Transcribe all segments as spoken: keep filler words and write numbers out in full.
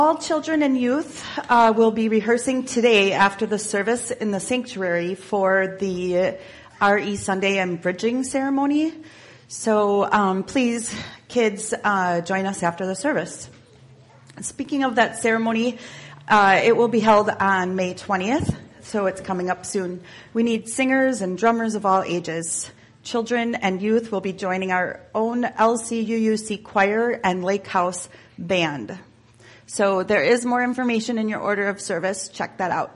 All children and youth uh, will be rehearsing today after the service in the sanctuary for the R E Sunday and Bridging ceremony. So um, please, kids, uh, join us after the service. Speaking of that ceremony, uh, it will be held on May twentieth, so it's coming up soon. We need singers and drummers of all ages. Children and youth will be joining our own L C U U C choir and Lake House band. So there is more information in your order of service. Check that out.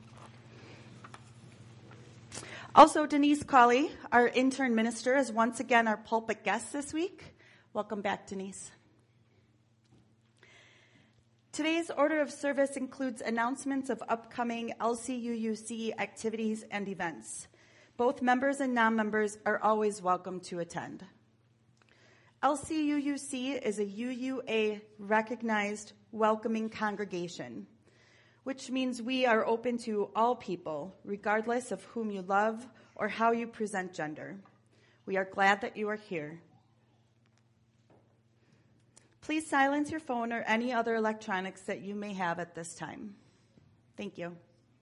Also, Denise Colley, our intern minister, is once again our pulpit guest this week. Welcome back, Denise. Today's order of service includes announcements of upcoming L C U U C activities and events. Both members and non-members are always welcome to attend. L C U U C is a U U A recognized welcoming congregation, which means we are open to all people, regardless of whom you love or how you present gender. We are glad that you are here. Please silence your phone or any other electronics that you may have at this time. Thank you.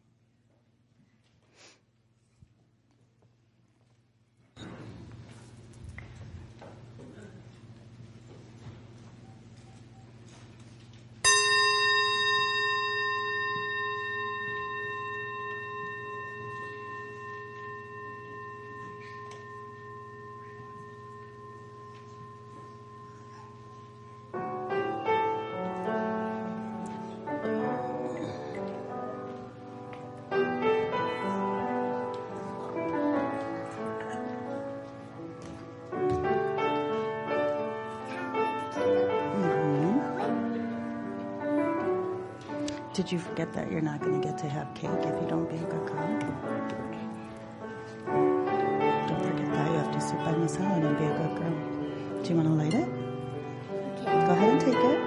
Did you forget that you're not going to get to have cake if you don't bake a girl? Don't forget that. You have to sit by Miss Helen and be a good girl. Do you want to light it? Okay. Go ahead and take it.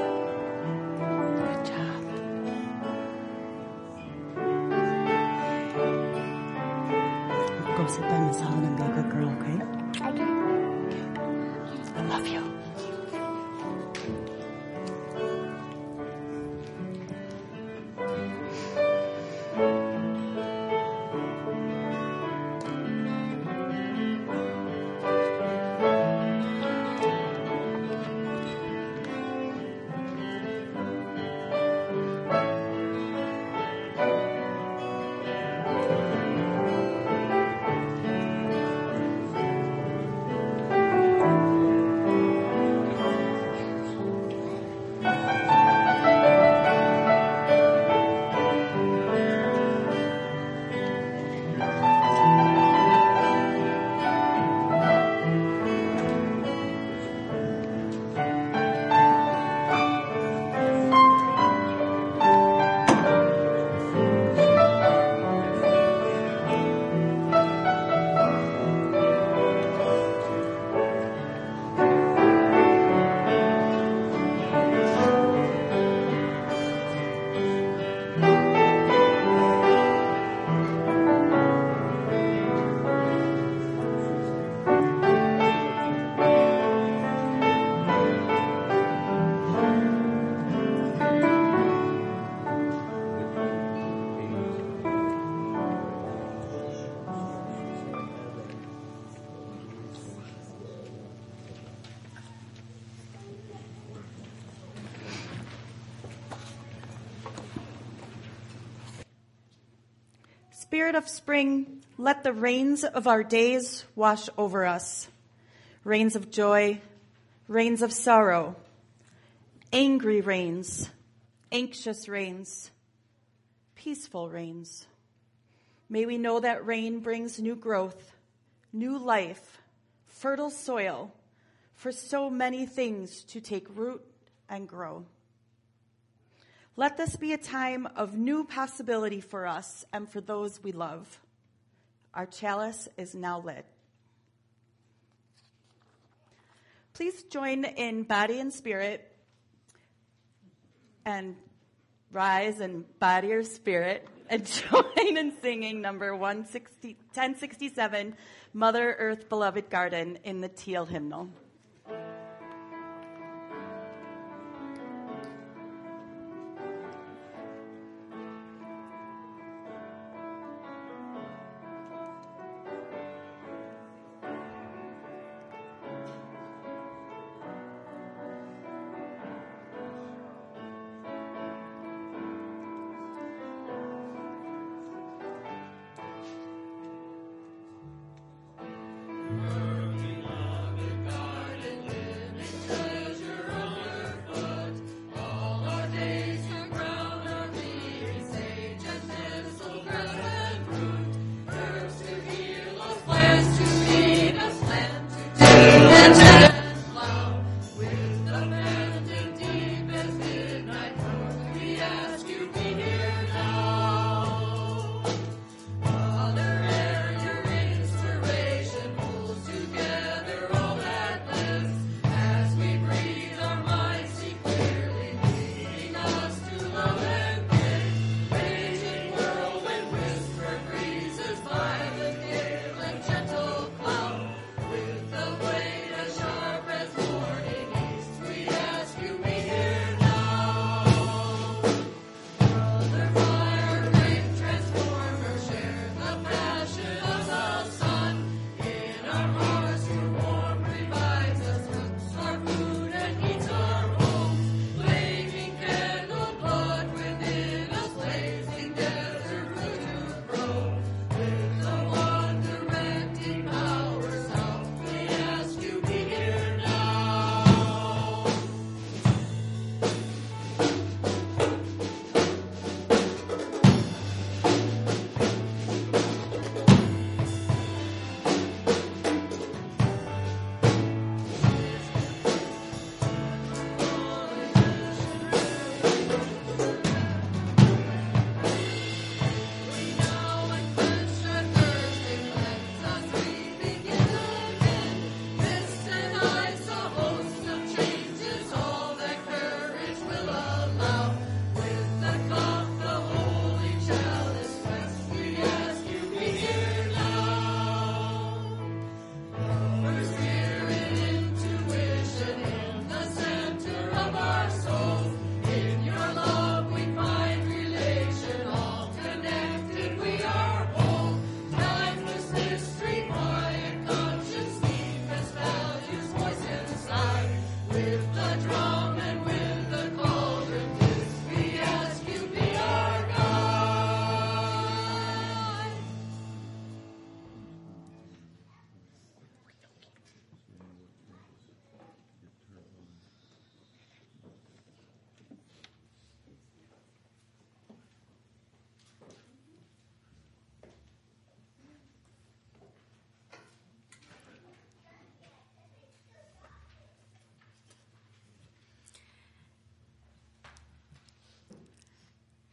Good job. Go sit by Miss Helen and be a good girl, okay? I can. Okay. I love you. Spirit of spring, let the rains of our days wash over us. Rains of joy, rains of sorrow, angry rains, anxious rains, peaceful rains. May we know that rain brings new growth, new life, fertile soil for so many things to take root and grow. Let this be a time of new possibility for us and for those we love. Our chalice is now lit. Please join in body and spirit and rise in body or spirit and join in singing number ten sixty-seven, Mother Earth Beloved Garden, in the Teal hymnal.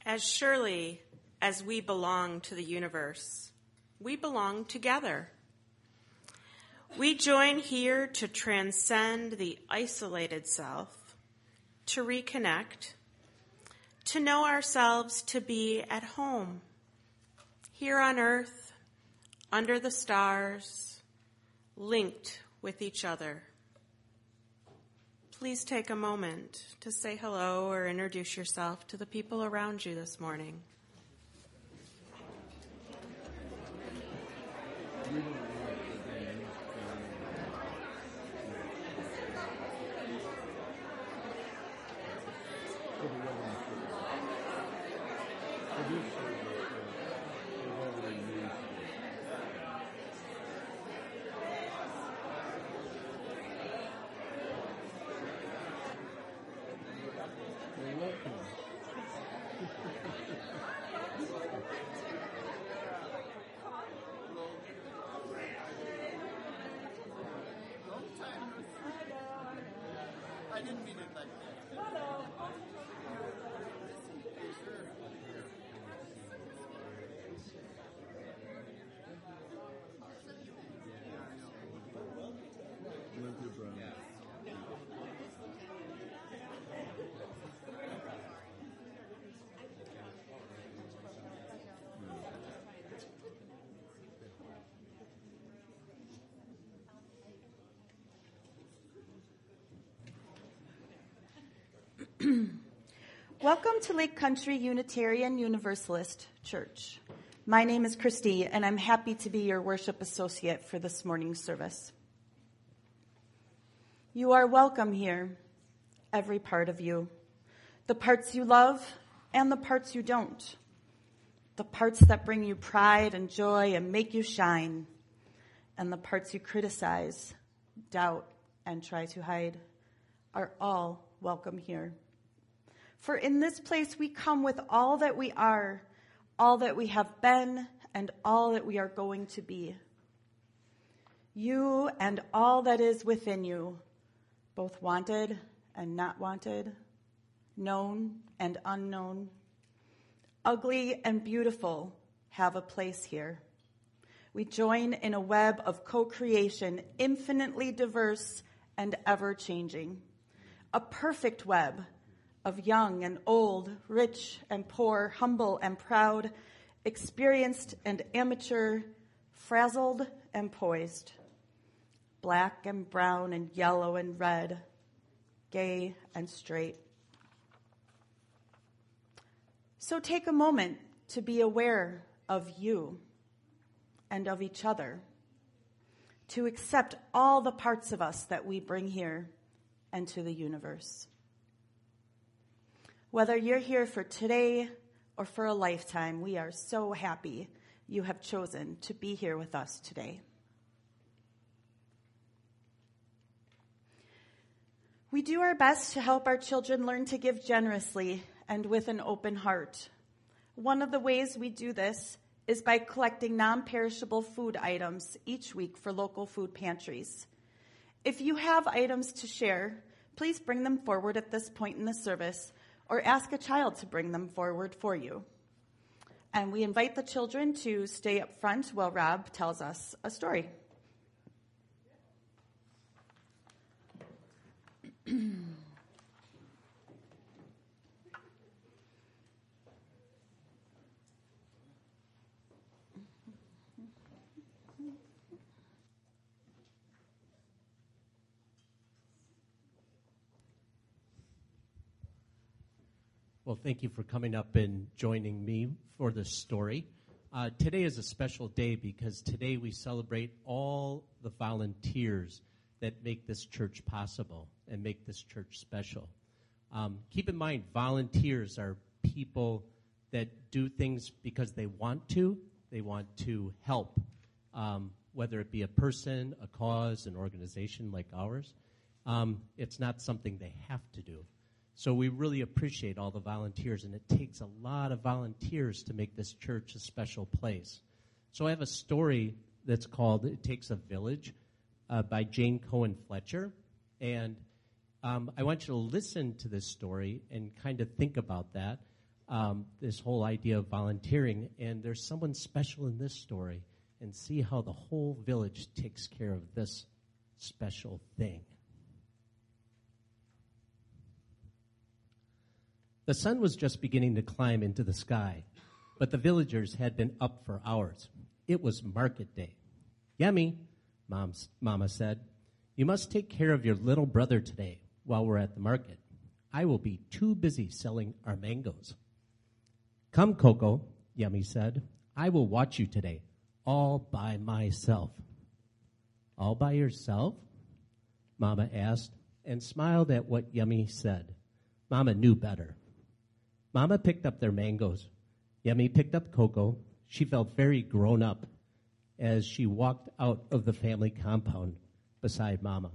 As surely as we belong to the universe, we belong together. We join here to transcend the isolated self, to reconnect, to know ourselves to be at home, here on earth, under the stars, linked with each other. Please take a moment to say hello or introduce yourself to the people around you this morning. Welcome to Lake Country Unitarian Universalist Church. My name is Christy, and I'm happy to be your worship associate for this morning's service. You are welcome here, every part of you, the parts you love and the parts you don't, the parts that bring you pride and joy and make you shine, and the parts you criticize, doubt, and try to hide, are all welcome here. For in this place we come with all that we are, all that we have been, and all that we are going to be. You and all that is within you, both wanted and not wanted, known and unknown, ugly and beautiful, have a place here. We join in a web of co-creation, infinitely diverse and ever-changing, a perfect web of young and old, rich and poor, humble and proud, experienced and amateur, frazzled and poised, black and brown and yellow and red, gay and straight. So take a moment to be aware of you and of each other, to accept all the parts of us that we bring here and to the universe. Whether you're here for today or for a lifetime, we are so happy you have chosen to be here with us today. We do our best to help our children learn to give generously and with an open heart. One of the ways we do this is by collecting non-perishable food items each week for local food pantries. If you have items to share, please bring them forward at this point in the service, or ask a child to bring them forward for you. And we invite the children to stay up front while Rob tells us a story. Well, thank you for coming up and joining me for this story. Uh, today is a special day because today we celebrate all the volunteers that make this church possible and make this church special. Um, keep in mind, volunteers are people that do things because they want to. They want to help, um, whether it be a person, a cause, an organization like ours. Um, it's not something they have to do. So we really appreciate all the volunteers, and it takes a lot of volunteers to make this church a special place. So I have a story that's called It Takes a Village uh, by Jane Cohen Fletcher, and um, I want you to listen to this story and kind of think about that. um, this whole idea of volunteering, and there's someone special in this story, and see how the whole village takes care of this special thing. The sun was just beginning to climb into the sky, but the villagers had been up for hours. It was market day. "Yummy," Mom's, Mama said, "you must take care of your little brother today while we're at the market. I will be too busy selling our mangoes." "Come, Coco," Yummy said. "I will watch you today, all by myself." "All by yourself?" Mama asked, and smiled at what Yummy said. Mama knew better. Mama picked up their mangoes. Yummy picked up Coco. She felt very grown up as she walked out of the family compound beside Mama.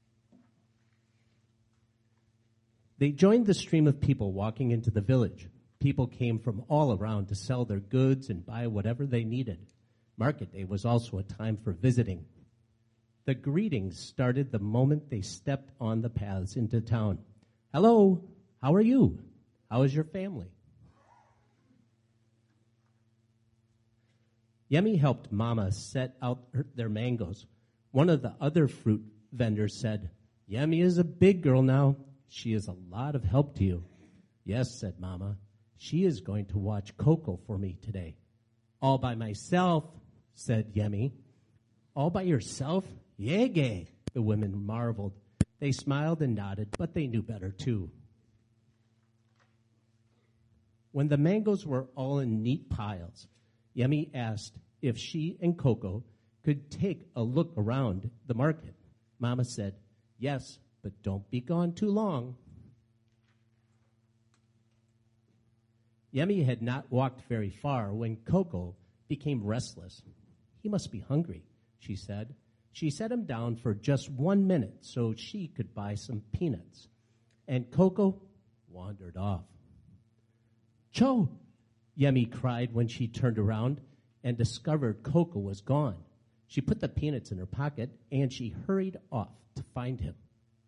They joined the stream of people walking into the village. People came from all around to sell their goods and buy whatever they needed. Market day was also a time for visiting. The greetings started the moment they stepped on the paths into town. "Hello, how are you? How is your family?" Yummy helped Mama set out her, their mangoes. One of the other fruit vendors said, "Yummy is a big girl now. She is a lot of help to you." "Yes," said Mama. "She is going to watch Coco for me today." "All by myself," said Yummy. "All by yourself? Yege," the women marveled. They smiled and nodded, but they knew better too. When the mangoes were all in neat piles, Yummy asked if she and Coco could take a look around the market. Mama said, "Yes, but don't be gone too long." Yummy had not walked very far when Coco became restless. "He must be hungry," she said. She set him down for just one minute so she could buy some peanuts. And Coco wandered off. "Cho!" Yummy cried when she turned around and discovered Coco was gone. She put the peanuts in her pocket and she hurried off to find him.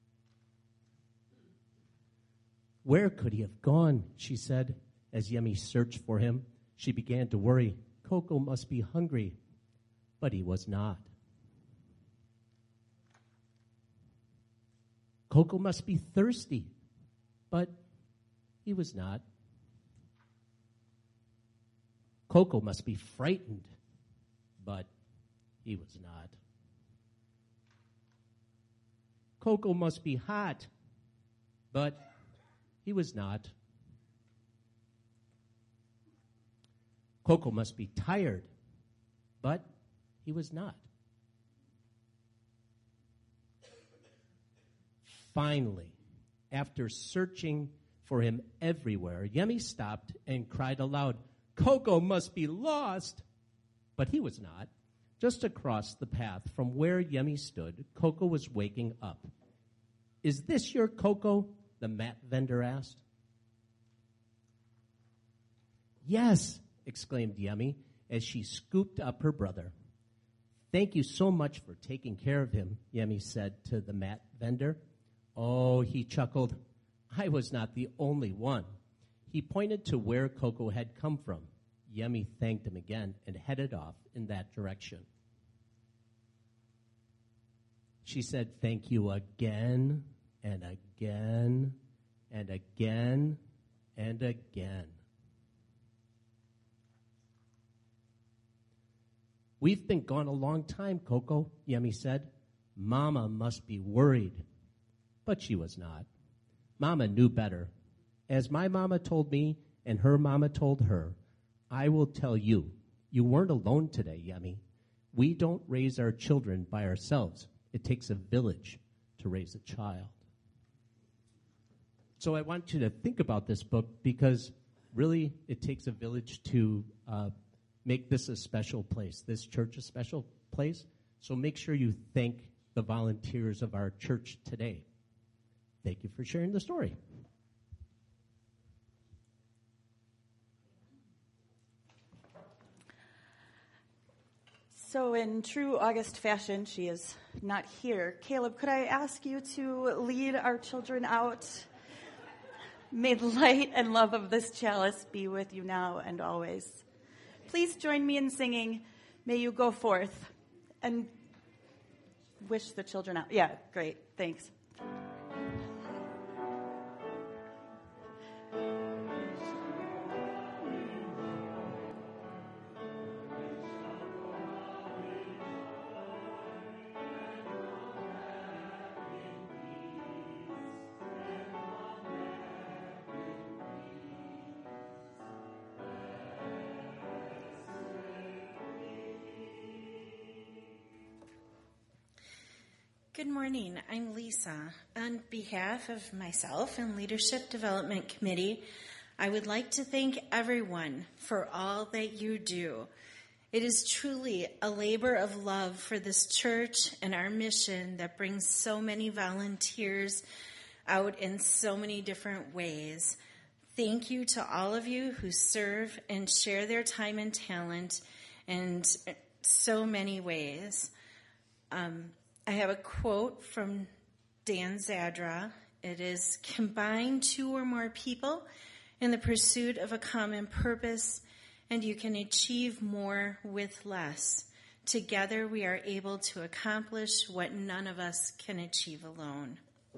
"Where could he have gone?" she said. As Yummy searched for him, she began to worry. Coco must be hungry, but he was not. Coco must be thirsty, but he was not. Coco must be frightened, but he was not. Coco must be hot, but he was not. Coco must be tired, but he was not. Finally, after searching for him everywhere, Yummy stopped and cried aloud, "Coco must be lost!" But he was not. Just across the path from where Yummy stood, Coco was waking up. "Is this your Coco?" the mat vendor asked. "Yes," exclaimed Yummy as she scooped up her brother. "Thank you so much for taking care of him," Yummy said to the mat vendor. "Oh," he chuckled, "I was not the only one." He pointed to where Coco had come from. Yummy thanked him again and headed off in that direction. She said, "Thank you again and again and again and again." "We've been gone a long time, Coco," Yummy said. "Mama must be worried." But she was not. Mama knew better. As my mama told me and her mama told her, I will tell you, you weren't alone today, Yummy. We don't raise our children by ourselves. It takes a village to raise a child. So I want you to think about this book because really it takes a village to uh, make this a special place, this church a special place. So make sure you thank the volunteers of our church today. Thank you for sharing the story. So in true August fashion, she is not here. Caleb, could I ask you to lead our children out? May the light and love of this chalice be with you now and always. Please join me in singing, May You Go Forth, and wish the children out. Yeah, great. Thanks. Good morning. I'm Lisa. On behalf of myself and Leadership Development Committee, I would like to thank everyone for all that you do. It is truly a labor of love for this church and our mission that brings so many volunteers out in so many different ways. Thank you to all of you who serve and share their time and talent in so many ways. Um, I have a quote from Dan Zadra. It is, combine two or more people in the pursuit of a common purpose, and you can achieve more with less. Together we are able to accomplish what none of us can achieve alone.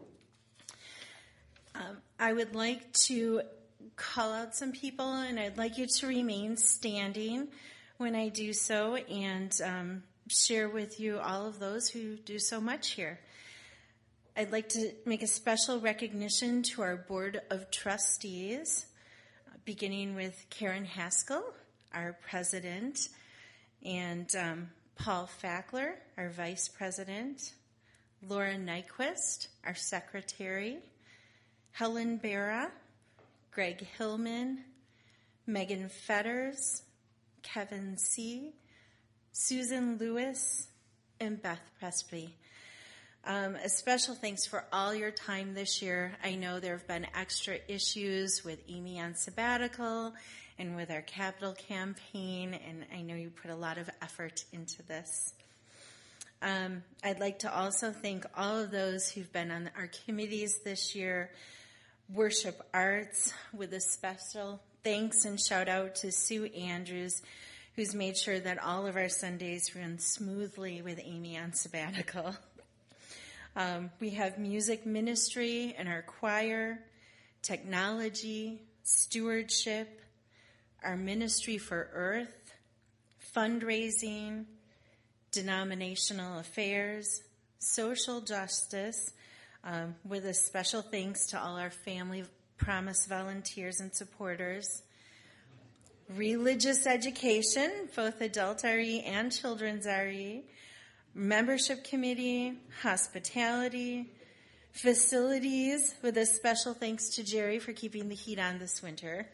Um, I would like to call out some people, and I'd like you to remain standing when I do so, and um, share with you all of those who do so much here. I'd like to make a special recognition to our Board of Trustees, beginning with Karen Haskell, our president, and um, Paul Fackler, our vice president, Laura Nyquist, our secretary, Helen Barra, Greg Hillman, Megan Fetters, Kevin C., Susan Lewis, and Beth Presby. Um, a special thanks for all your time this year. I know there have been extra issues with Amy on sabbatical and with our capital campaign, and I know you put a lot of effort into this. Um, I'd like to also thank all of those who've been on our committees this year. Worship Arts, with a special thanks and shout out to Sue Andrews, who's made sure that all of our Sundays run smoothly with Amy on sabbatical. Um, we have music ministry and our choir, technology, stewardship, our ministry for Earth, fundraising, denominational affairs, social justice, um, with a special thanks to all our Family Promise volunteers and supporters, religious education, both adult R E and children's R E, membership committee, hospitality, facilities, with a special thanks to Jerry for keeping the heat on this winter,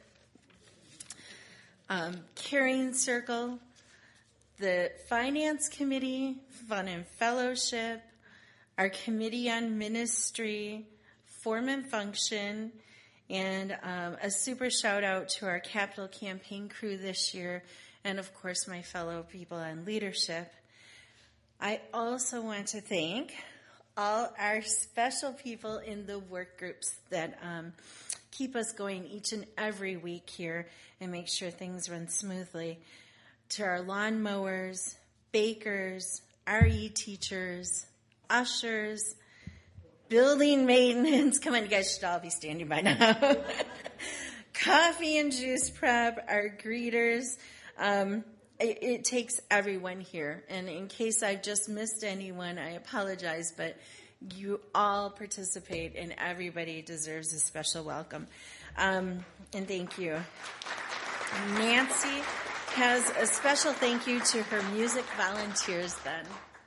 um, caring circle, the finance committee, fun and fellowship, our committee on ministry, form and function, and um, a super shout out to our capital campaign crew this year, and of course my fellow people on leadership. I also want to thank all our special people in the work groups that um, keep us going each and every week here and make sure things run smoothly. To our lawn mowers, bakers, R E teachers, ushers, building maintenance. Come on, you guys should all be standing by now. Coffee and juice prep, our greeters. Um, it, it takes everyone here. And in case I've just missed anyone, I apologize, but you all participate and everybody deserves a special welcome. Um, and thank you. Nancy has a special thank you to her music volunteers then.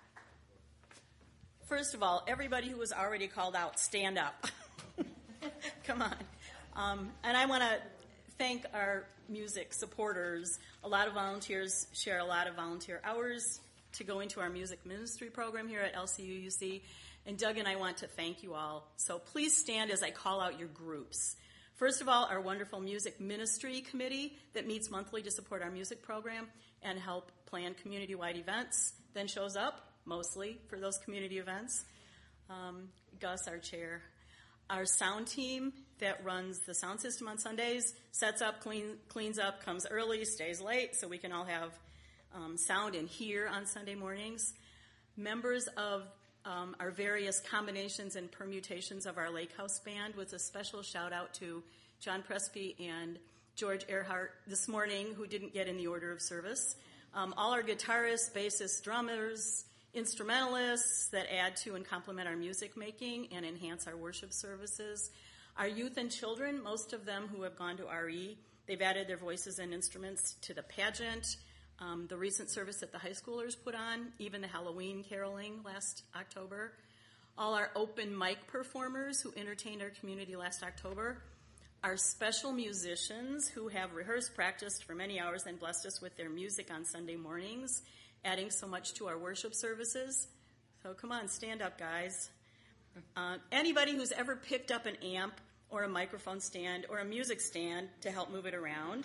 First of all, everybody who was already called out, stand up. Come on. Um, and I want to thank our music supporters. A lot of volunteers share a lot of volunteer hours to go into our music ministry program here at L C U U C. And Doug and I want to thank you all. So please stand as I call out your groups. First of all, our wonderful music ministry committee that meets monthly to support our music program and help plan community-wide events, then shows up mostly for those community events. Um, Gus, our chair. Our sound team, that runs the sound system on Sundays, sets up, clean, cleans up, comes early, stays late, so we can all have um, sound in here on Sunday mornings. Members of um, our various combinations and permutations of our Lake House Band, with a special shout out to John Presby and George Earhart this morning, who didn't get in the order of service. Um, all our guitarists, bassists, drummers, instrumentalists that add to and complement our music making and enhance our worship services. Our youth and children, most of them who have gone to R E, they've added their voices and instruments to the pageant, um, the recent service that the high schoolers put on, even the Halloween caroling last October. All our open mic performers who entertained our community last October. Our special musicians who have rehearsed, practiced for many hours, and blessed us with their music on Sunday mornings, adding so much to our worship services. So come on, stand up, guys. Uh, anybody who's ever picked up an amp or a microphone stand or a music stand to help move it around.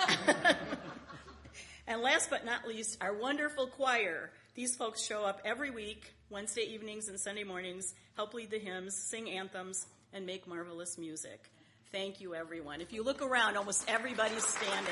And last but not least, our wonderful choir. These folks show up every week, Wednesday evenings and Sunday mornings, help lead the hymns, sing anthems, and make marvelous music. Thank you, everyone. If you look around, almost everybody's standing.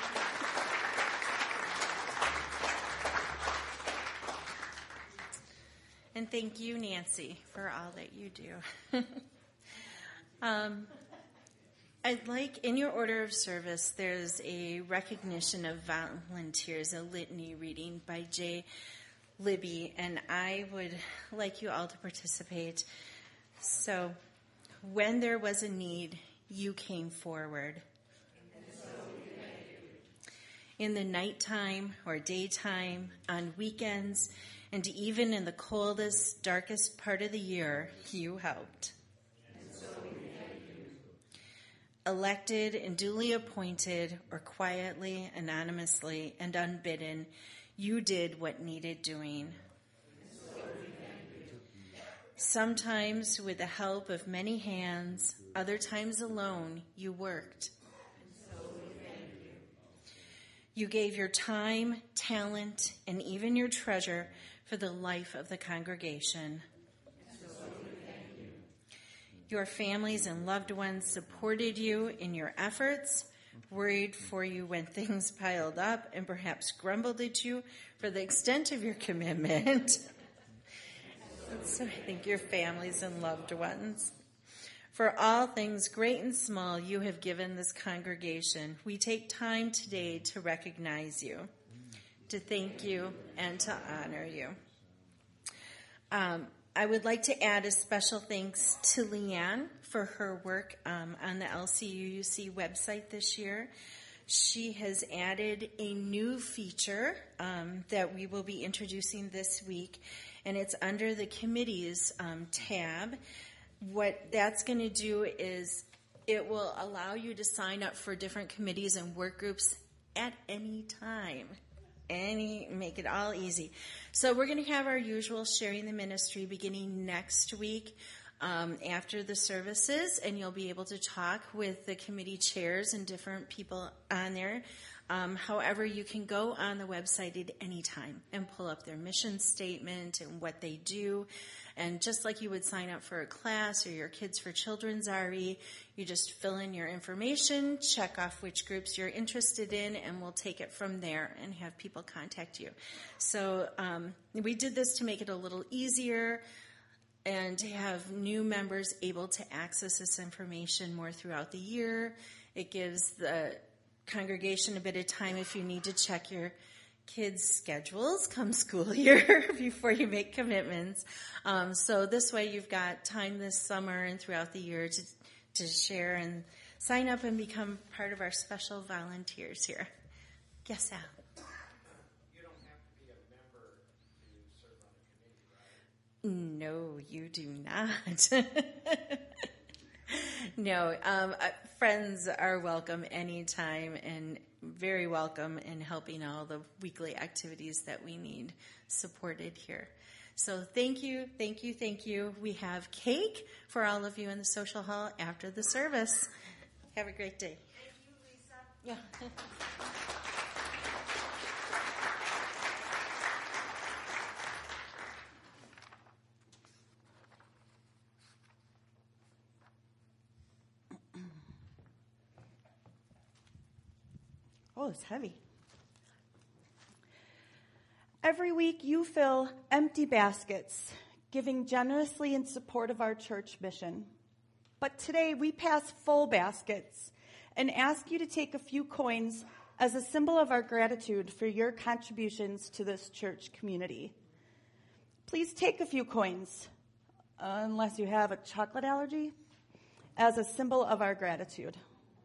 And thank you, Nancy, for all that you do. um, I'd like, in your order of service, there's a recognition of volunteers, a litany reading by Jay Libby, and I would like you all to participate. So, when there was a need, you came forward. In the nighttime or daytime, on weekends, and even in the coldest, darkest part of the year, you helped. And so we thank you. Elected and duly appointed, or quietly, anonymously, and unbidden, you did what needed doing. And so we thank you. Sometimes with the help of many hands, other times alone, you worked. And so we thank you. You gave your time, talent, and even your treasure for the life of the congregation. So we thank you. Your families and loved ones supported you in your efforts, worried for you when things piled up, and perhaps grumbled at you for the extent of your commitment. So I thank your families and loved ones. For all things great and small you have given this congregation, we take time today to recognize you, to thank you, and to honor you. Um, I would like to add a special thanks to Leanne for her work um, on the L C U U C website this year. She has added a new feature um, that we will be introducing this week, and it's under the committees um, tab. What that's going to do is it will allow you to sign up for different committees and work groups at any time. Any, make it all easy. So we're going to have our usual sharing the ministry beginning next week um, after the services, and you'll be able to talk with the committee chairs and different people on there. Um, however, you can go on the website at any time and pull up their mission statement and what they do. And just like you would sign up for a class or your Kids for Children's R E, you just fill in your information, check off which groups you're interested in, and we'll take it from there and have people contact you. So um, we did this to make it a little easier and to have new members able to access this information more throughout the year. It gives the congregation a bit of time if you need to check your kids' schedules come school year before you make commitments. Um, so this way you've got time this summer and throughout the year to, to share and sign up and become part of our special volunteers here. Yes, Al? You don't have to be a member to serve on a committee, right? No, you do not. No, um, uh, friends are welcome anytime and very welcome in helping all the weekly activities that we need supported here. So thank you, thank you, thank you. We have cake for all of you in the social hall after the service. Have a great day. Thank you, Lisa. Yeah. Oh, it's heavy. Every week you fill empty baskets, giving generously in support of our church mission. But today we pass full baskets and ask you to take a few coins as a symbol of our gratitude for your contributions to this church community. Please take a few coins, uh, unless you have a chocolate allergy, as a symbol of our gratitude.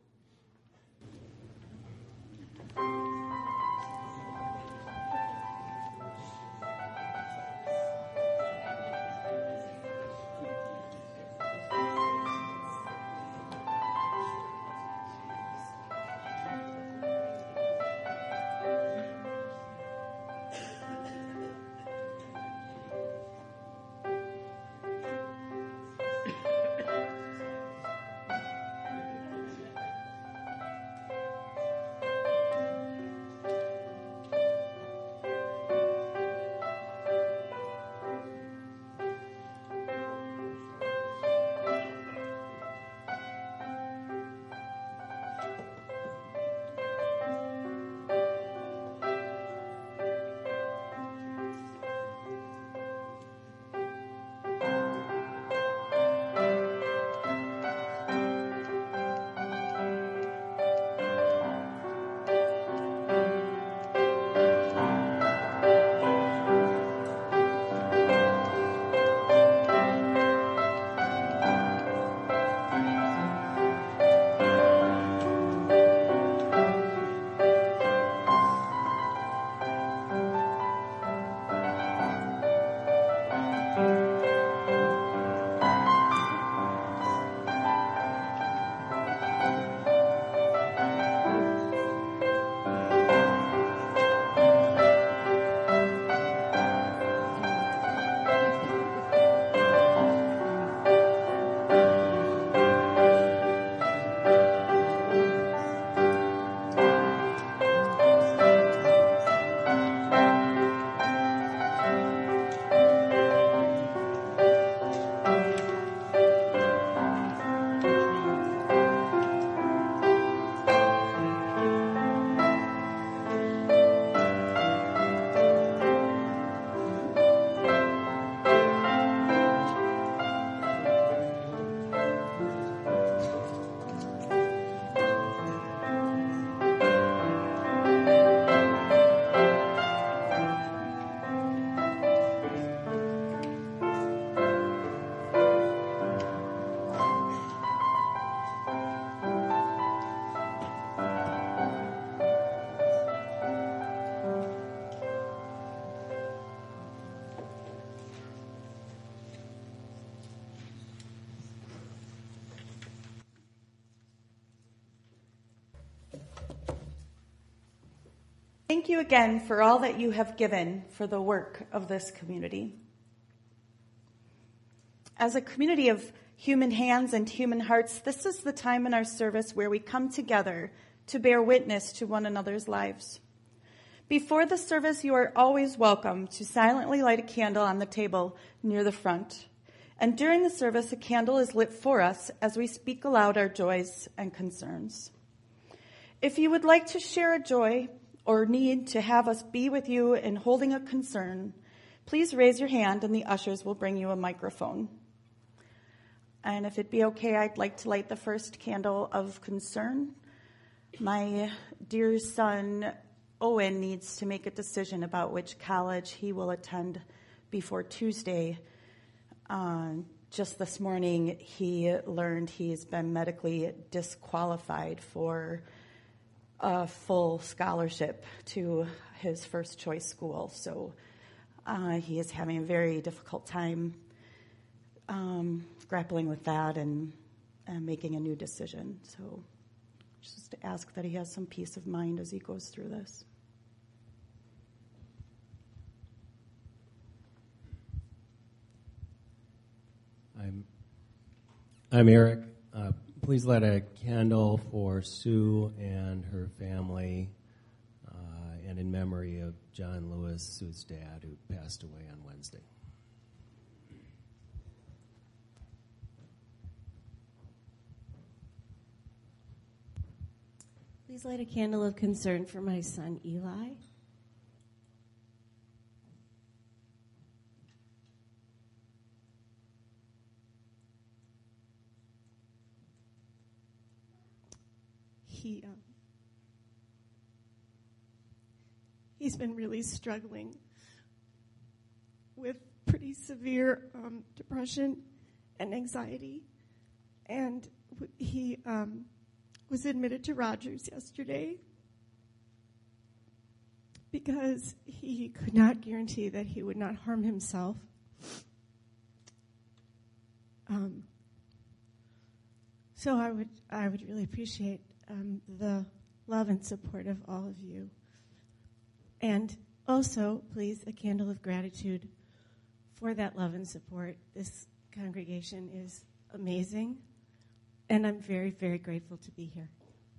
Thank you again for all that you have given for the work of this community. As a community of human hands and human hearts, this is the time in our service where we come together to bear witness to one another's lives. Before the service, you are always welcome to silently light a candle on the table near the front. And during the service, a candle is lit for us as we speak aloud our joys and concerns. If you would like to share a joy or need to have us be with you in holding a concern, please raise your hand and the ushers will bring you a microphone. And if it'd be okay, I'd like to light the first candle of concern. My dear son, Owen, needs to make a decision about which college he will attend before Tuesday. Uh, just this morning, he learned he's been medically disqualified for a full scholarship to his first choice school. So uh, he is having a very difficult time um, grappling with that and, and making a new decision. So just to ask that he has some peace of mind as he goes through this. I'm, I'm Eric. Uh, please light a candle for Sue and her family, uh, and in memory of John Lewis, Sue's dad, who passed away on Wednesday. Please light a candle of concern for my son, Eli. He, um, he's been really struggling with pretty severe um, depression and anxiety. And w- he um, was admitted to Rogers yesterday because he could not guarantee that he would not harm himself. Um, so I would I would really appreciate um, the love and support of all of you. And also, please, a candle of gratitude for that love and support. This congregation is amazing, and I'm very, very grateful to be here.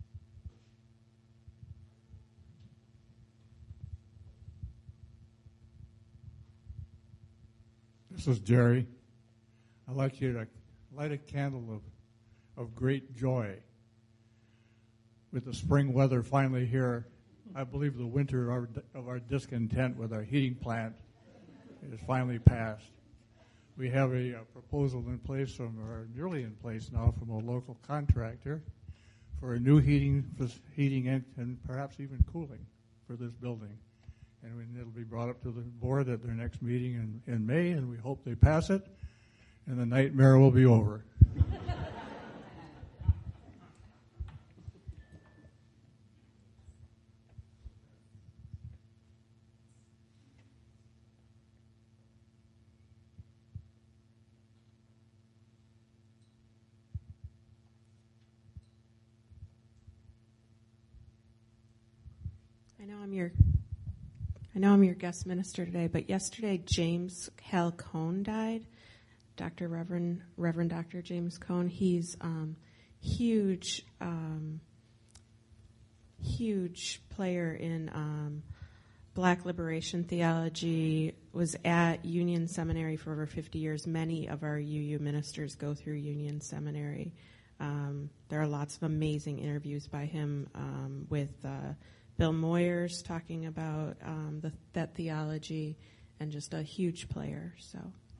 This is Jerry. I'd like you to light a candle of, of great joy. With the spring weather finally here, I believe the winter of our, of our discontent with our heating plant is finally passed. We have a, a proposal in place, from, or nearly in place now, from a local contractor for a new heating, heating and, and perhaps even cooling for this building. And it'll be brought up to the board at their next meeting in, in May, and we hope they pass it, and the nightmare will be over. I know I'm your I know I'm your guest minister today, but yesterday James Hal Cone died. Doctor Reverend Reverend Doctor James Cone. He's um, huge, um, huge player in um, Black liberation theology. Was at Union Seminary for over fifty years. Many of our U U ministers go through Union Seminary. Um, there are lots of amazing interviews by him um, with. Uh, Bill Moyers talking about um, the, that theology, and just a huge player. So,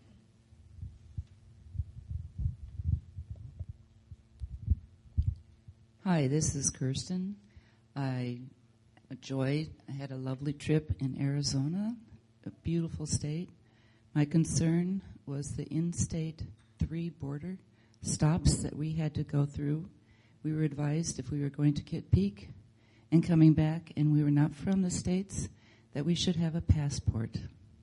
hi, this is Kirsten. I enjoyed. I had a lovely trip in Arizona, a beautiful state. My concern was the in-state three border stops that we had to go through. We were advised if we were going to Kitt Peak and coming back, and we were not from the States, that we should have a passport.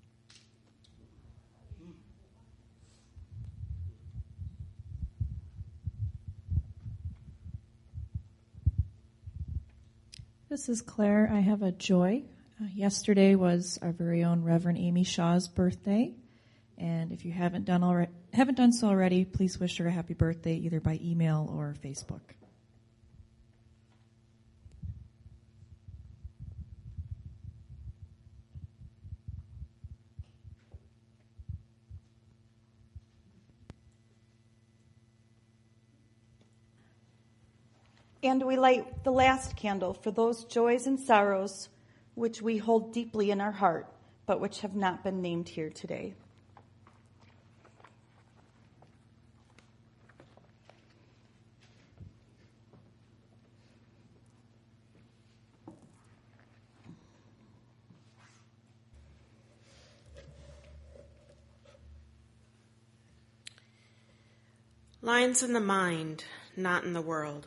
This is Claire. I have a joy. Uh, yesterday was our very own Reverend Amy Shaw's birthday, and if you haven't done already, haven't done so already, please wish her a happy birthday either by email or Facebook. And we light the last candle for those joys and sorrows which we hold deeply in our heart, but which have not been named here today. lines in the mind, not in the world.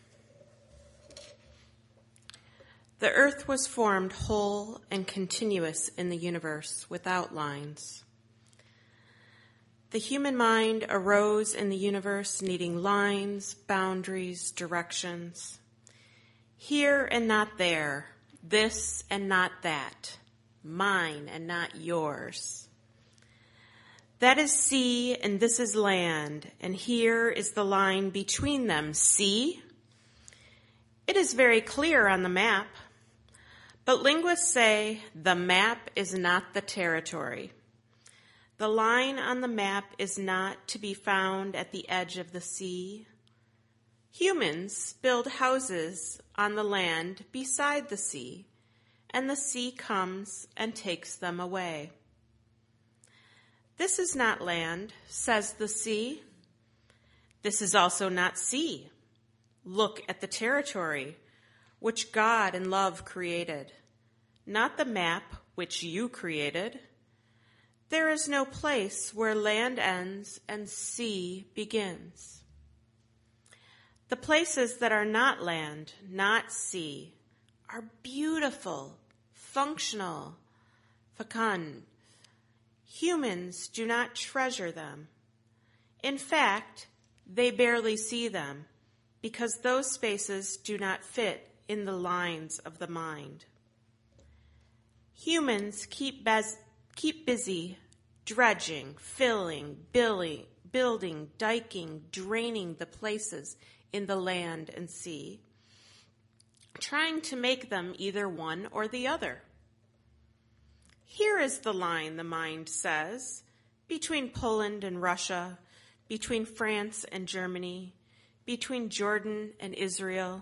The earth was formed whole and continuous in the universe without lines. The human mind arose in the universe needing lines, boundaries, directions. Here and not there, this and not that, mine and not yours. That is sea and this is land, and here is the line between them, sea. It is very clear on the map. But linguists say the map is not the territory. The line on the map is not to be found at the edge of the sea. Humans build houses on the land beside the sea, and the sea comes and takes them away. This is not land, says the sea. This is also not sea. Look at the territory which God in love created, not the map which you created. There is no place where land ends and sea begins. The places that are not land, not sea, are beautiful, functional, fecund. Humans do not treasure them. In fact, they barely see them because those spaces do not fit in the lines of the mind. Humans keep, bas- keep busy dredging, filling, building, building, diking, draining the places in the land and sea, trying to make them either one or the other. Here is the line, the mind says, between Poland and Russia, between France and Germany, between Jordan and Israel.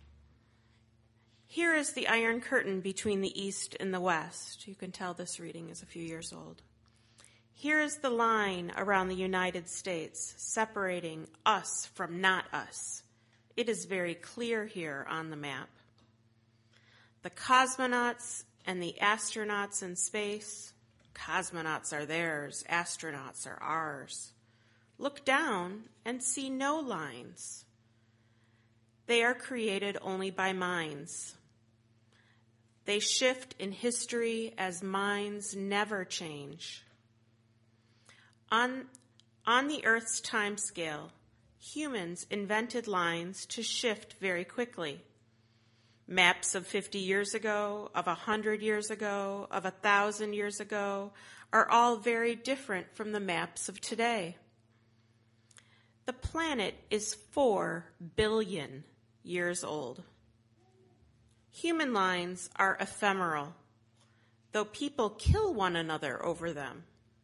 Here is the Iron Curtain between the East and the West. You can tell this reading is a few years old. Here is the line around the United States, separating us from not us. It is very clear here on the map. The cosmonauts and the astronauts in space, cosmonauts are theirs, astronauts are ours. Look down and see no lines. They are created only by minds. They shift in history as minds never change. On, on the Earth's time scale, humans invented lines to shift very quickly. Maps of fifty years ago, of one hundred years ago, of one thousand years ago are all very different from the maps of today. The planet is four billion years old. Human lines are ephemeral, though people kill one another over them.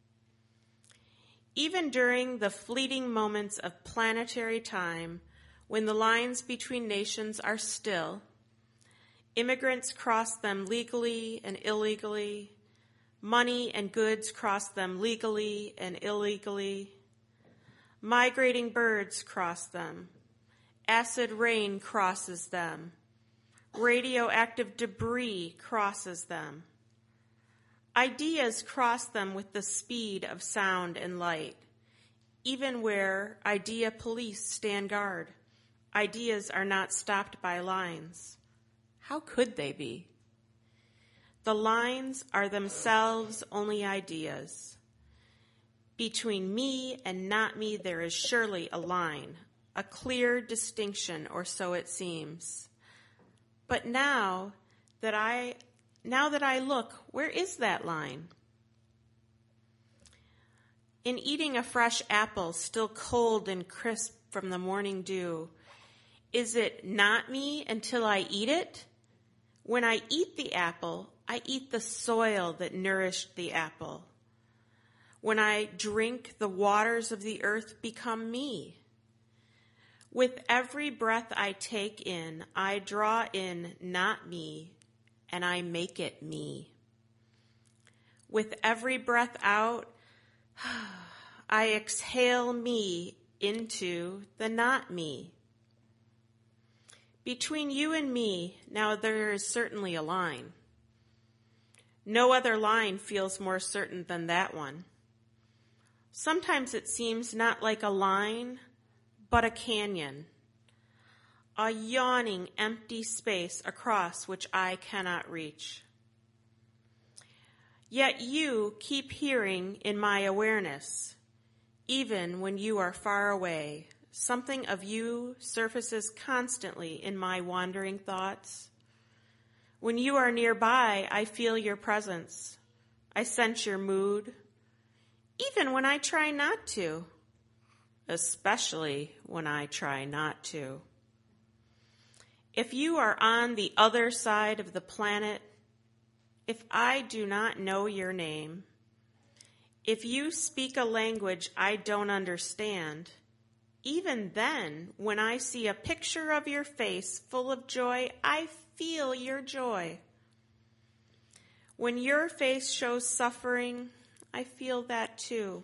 Even during the fleeting moments of planetary time, when the lines between nations are still, immigrants cross them legally and illegally. Money and goods cross them legally and illegally. Migrating birds cross them. Acid rain crosses them. Radioactive debris crosses them. Ideas cross them with the speed of sound and light. Even where idea police stand guard, ideas are not stopped by lines. How could they be? The lines are themselves only ideas. Between me and not me there is surely a line, a clear distinction, or so it seems. But now that I now that I look, where is that line? In eating a fresh apple, still cold and crisp from the morning dew, is it not me until I eat it? When I eat the apple, I eat the soil that nourished the apple. When I drink, the waters of the earth become me. With every breath I take in, I draw in not me, and I make it me. With every breath out, I exhale me into the not me. Between you and me, now there is certainly a line. No other line feels more certain than that one. Sometimes it seems not like a line, but a canyon, a yawning empty space across which I cannot reach. Yet you keep hearing in my awareness, even when you are far away. Something of you surfaces constantly in my wandering thoughts. When you are nearby, I feel your presence. I sense your mood, even when I try not to, especially when I try not to. If you are on the other side of the planet, if I do not know your name, if you speak a language I don't understand, Even then, when I see a picture of your face full of joy, I feel your joy. When your face shows suffering, I feel that too,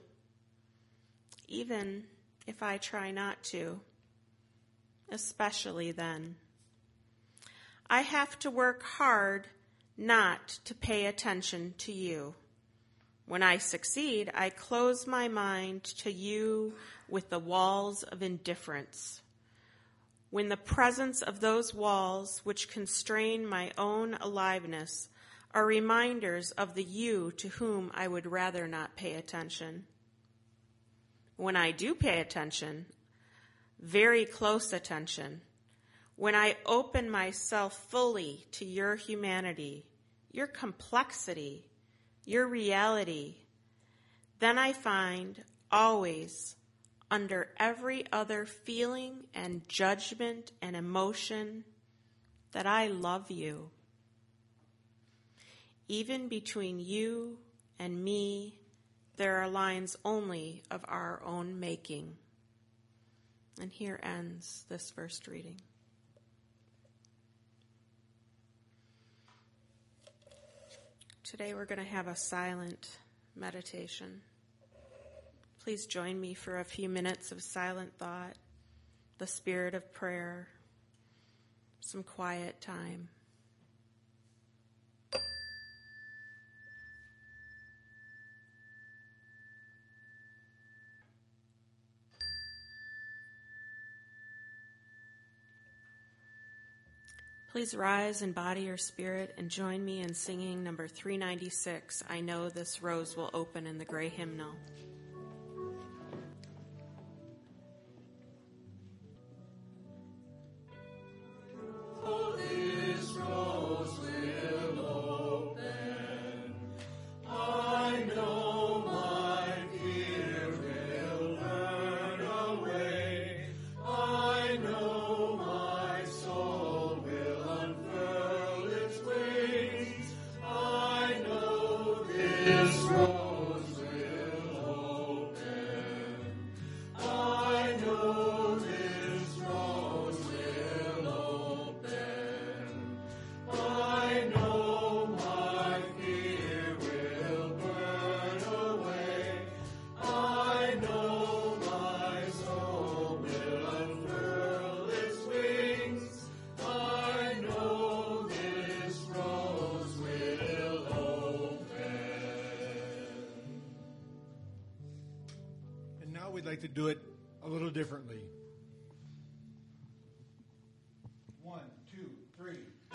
even if I try not to, especially then. I have to work hard not to pay attention to you. When I succeed, I close my mind to you with the walls of indifference. When the presence of those walls which constrain my own aliveness are reminders of the you to whom I would rather not pay attention. When I do pay attention, very close attention, when I open myself fully to your humanity, your complexity, your reality, then I find always under every other feeling and judgment and emotion that I love you. Even between you and me, there are lines only of our own making. And here ends this first reading. Today we're going to have a silent meditation. Please join me for a few minutes of silent thought, the spirit of prayer, some quiet time. Please rise in body or spirit and join me in singing number three ninety-six, I Know This Rose Will Open, in the Gray Hymnal. We'd like to do it a little differently. One, two, three.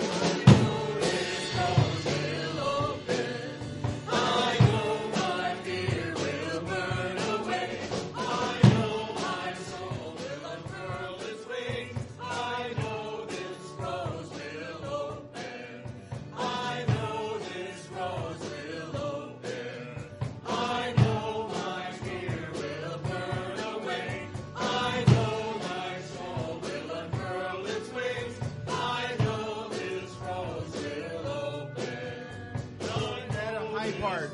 Part.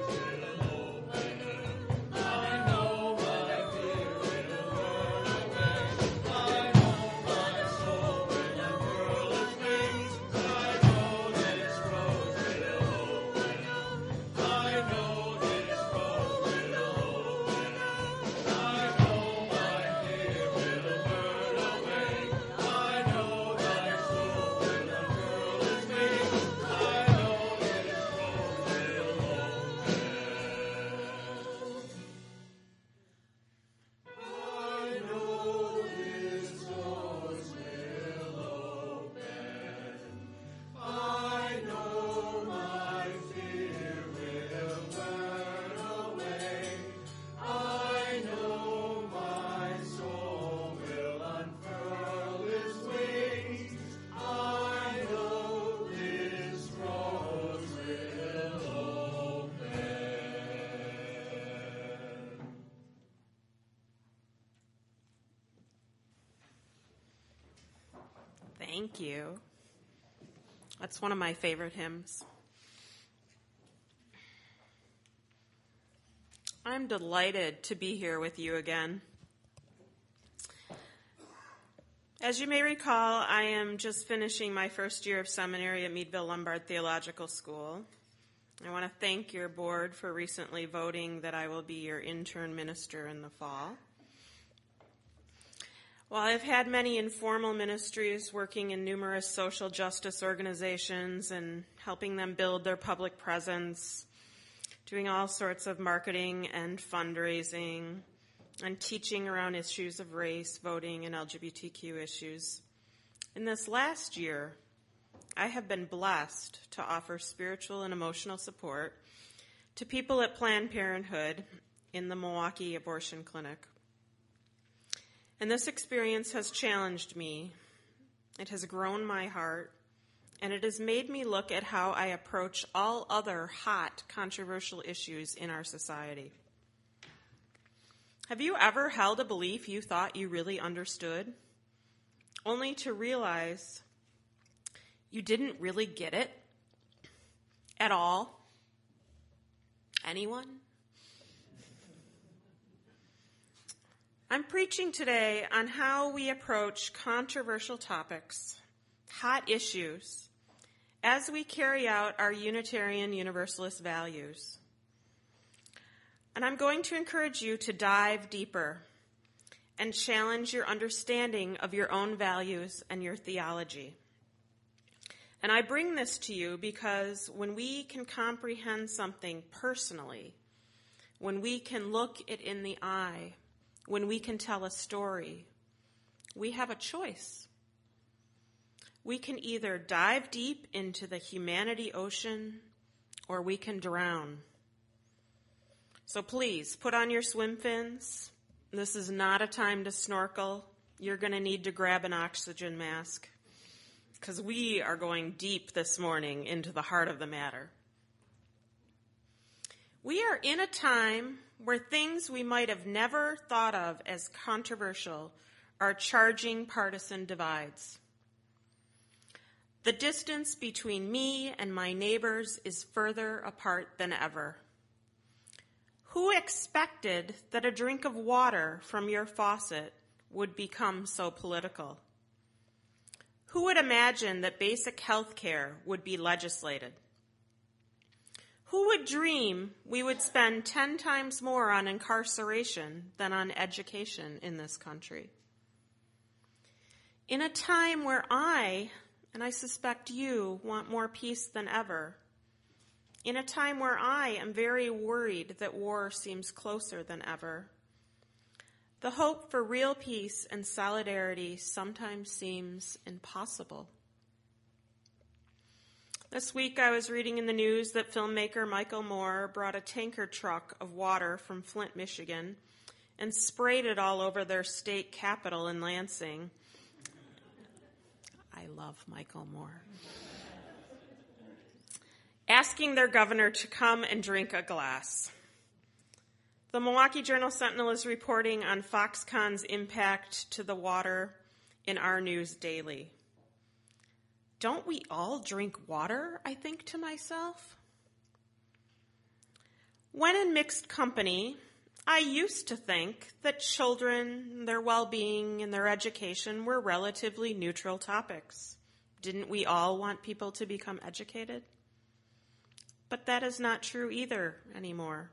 Thank you. That's one of my favorite hymns. I'm delighted to be here with you again. As you may recall, I am just finishing my first year of seminary at Meadville Lombard Theological School. I want to thank your board for recently voting that I will be your intern minister in the fall. While I've had many informal ministries working in numerous social justice organizations and helping them build their public presence, doing all sorts of marketing and fundraising, and teaching around issues of race, voting, and L G B T Q issues, in this last year, I have been blessed to offer spiritual and emotional support to people at Planned Parenthood in the Milwaukee Abortion Clinic. And this experience has challenged me. It has grown my heart, and it has made me look at how I approach all other hot, controversial issues in our society. Have you ever held a belief you thought you really understood, only to realize you didn't really get it at all? Anyone? I'm preaching today on how we approach controversial topics, hot issues, as we carry out our Unitarian Universalist values. And I'm going to encourage you to dive deeper and challenge your understanding of your own values and your theology. And I bring this to you because when we can comprehend something personally, when we can look it in the eye, when we can tell a story, we have a choice. We can either dive deep into the humanity ocean or we can drown. So please, put on your swim fins. This is not a time to snorkel. You're going to need to grab an oxygen mask because we are going deep this morning into the heart of the matter. We are in a time where things we might have never thought of as controversial are charging partisan divides. The distance between me and my neighbors is further apart than ever. Who expected that a drink of water from your faucet would become so political? Who would imagine that basic health care would be legislated? Who would dream we would spend ten times more on incarceration than on education in this country? In a time where I, and I suspect you, want more peace than ever, in a time where I am very worried that war seems closer than ever, the hope for real peace and solidarity sometimes seems impossible. This week I was reading in the news that filmmaker Michael Moore brought a tanker truck of water from Flint, Michigan, and sprayed it all over their state capital in Lansing. I love Michael Moore. Asking their governor to come and drink a glass. The Milwaukee Journal-Sentinel is reporting on Foxconn's impact to the water in our news daily. Don't we all drink water, I think to myself? When in mixed company, I used to think that children, their well-being, and their education were relatively neutral topics. Didn't we all want people to become educated? But that is not true either anymore.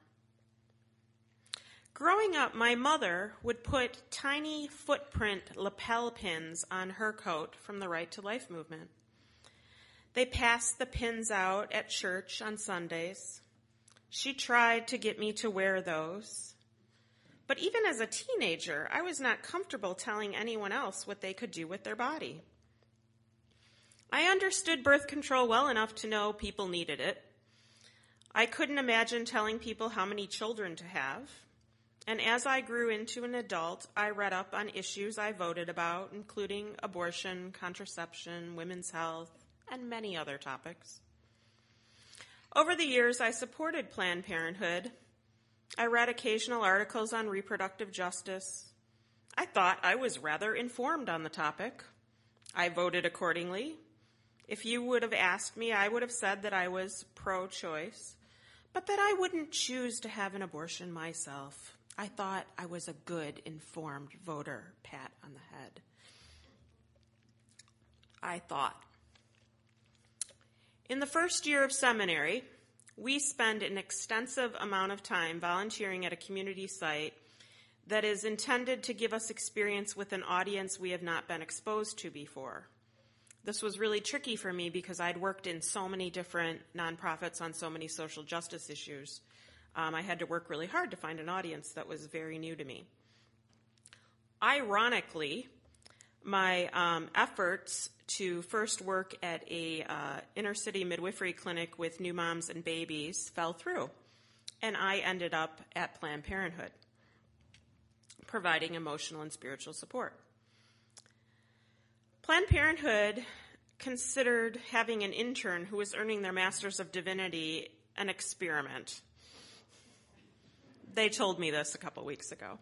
Growing up, my mother would put tiny footprint lapel pins on her coat from the Right to Life movement. They passed the pins out at church on Sundays. She tried to get me to wear those. But even as a teenager, I was not comfortable telling anyone else what they could do with their body. I understood birth control well enough to know people needed it. I couldn't imagine telling people how many children to have. And as I grew into an adult, I read up on issues I voted about, including abortion, contraception, women's health, and many other topics. Over the years, I supported Planned Parenthood. I read occasional articles on reproductive justice. I thought I was rather informed on the topic. I voted accordingly. If you would have asked me, I would have said that I was pro-choice, but that I wouldn't choose to have an abortion myself. I thought I was a good, informed voter, pat on the head. I thought. In the first year of seminary, we spend an extensive amount of time volunteering at a community site that is intended to give us experience with an audience we have not been exposed to before. This was really tricky for me because I'd worked in so many different nonprofits on so many social justice issues. Um, I had to work really hard to find an audience that was very new to me. Ironically, my um, efforts to first work at a uh, inner city midwifery clinic with new moms and babies fell through, and I ended up at Planned Parenthood, providing emotional and spiritual support. Planned Parenthood considered having an intern who was earning their Master's of Divinity an experiment. They told me this a couple weeks ago.